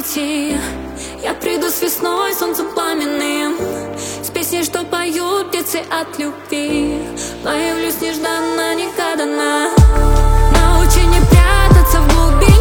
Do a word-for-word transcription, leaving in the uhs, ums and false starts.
прийти. Я приду с весной, солнцем пламенным, с песней, что поют птицы от любви. Появлюсь нежданно, негаданно. Научи не прятаться в глубине.